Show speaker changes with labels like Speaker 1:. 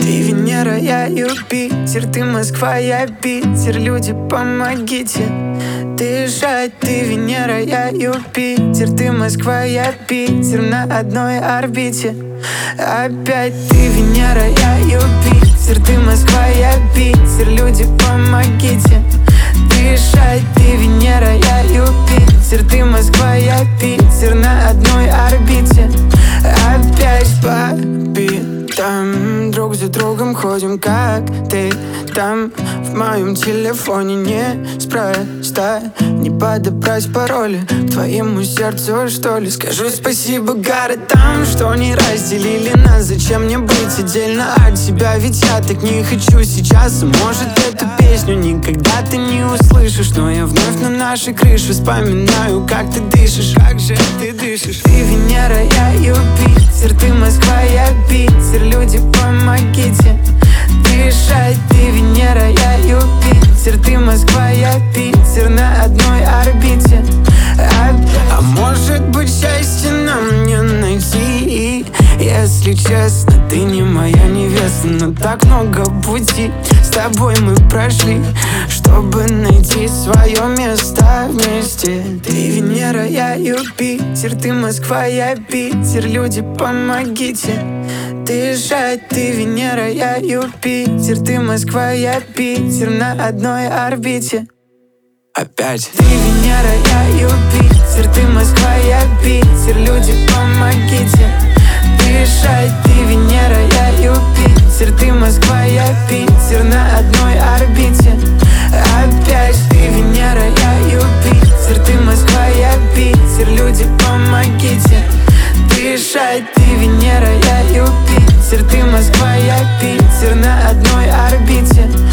Speaker 1: Ты Венера, я Юпитер, ты Москва, я Питер. Люди, помогите дышать. Ты Венера, я Юпитер, ты Москва, я Питер. На одной орбите опять. Ты Венера, я Юпитер, ты Москва, я Питер. Люди, помогите дышать. Ты Венера, я Юпитер, ты Москва, я Питер. На одной орбите опять. Папи, там друг за другом ходим, как ты там. В моем телефоне неспроста не подобрать пароли к твоему сердцу, что ли. Скажу спасибо городам, что не разделили нас. Зачем мне быть отдельно от тебя? Ведь я так не хочу сейчас. Может, эту песню никогда ты не услышишь, но я вновь на нашей крыше вспоминаю, как ты дышишь. Как же ты дышишь? Ты Венера, я Юпитер, ты Москва, я Питер. Люди, помогите дышать. Ты Венера, я Юпитер, ты Москва, я Питер. На одной орбите а может быть, счастье нам не найти. Если честно, ты не моя невеста, но так много пути с тобой мы прошли, чтобы найти свое место вместе. Ты Венера, я Юпитер, ты Москва, я Питер. Люди, помогите дышать. Ты Венера, я Юпитер, ты Москва, я Питер. На одной орбите опять. Ты Венера, я Юпитер, ты Москва, я Питер. Люди, помогите дышать. Ты Венера, я Юпитер, ты Москва, я Питер. На одной орбите опять. Ты Венера, я Юпитер, ты Москва, я Питер. Люди, помогите дышать. Ты Венера, я Юпитер, ты Москва, я Питер. На одной орбите